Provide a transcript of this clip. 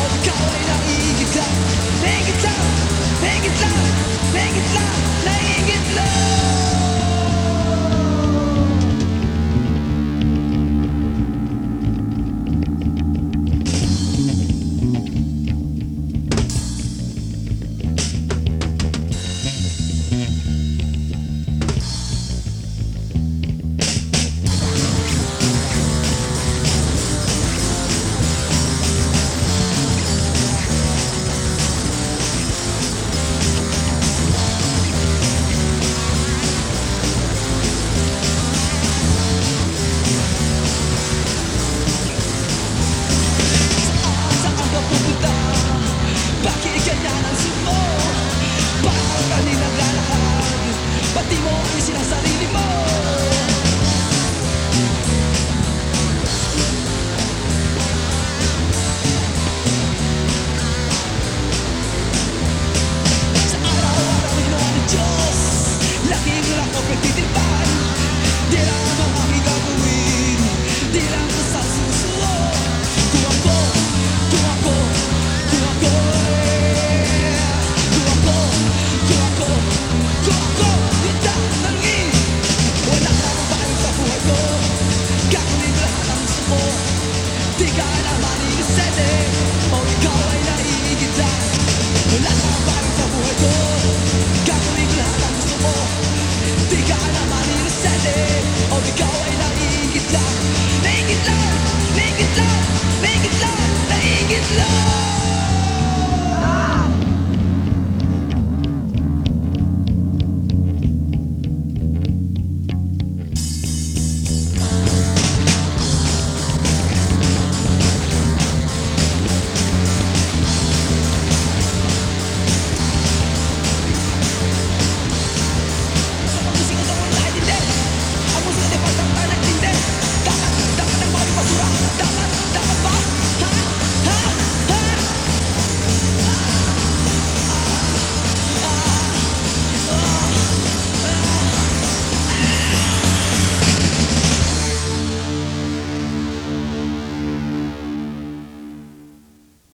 ikaw ay naingit lang. Naingit lang, naingit lang, naingit lang, naingit lang. Pati mo ay sinasarili mo. Sa araw-araw ginawa ng Diyos, laging lang ako pagtitimpan. Di lang ang aking gagawin, di lang basta susunod. Kung ako, kung ako, kung ako, kung ako, kung ako, kung ako. Wala ka nang pakialam sa buhay ko. Gagawin ko lahat ang gusto mo. Di ka naman inosente, o ikaw ay naiingit lang. Wala ka nang pakialam sa buhay ko. Gagawin ko lahat ang gusto mo. Di ka naman inosente, o ikaw ay naiingit lang. Naingit lang, naingit lang, naingit lang, naingit lang.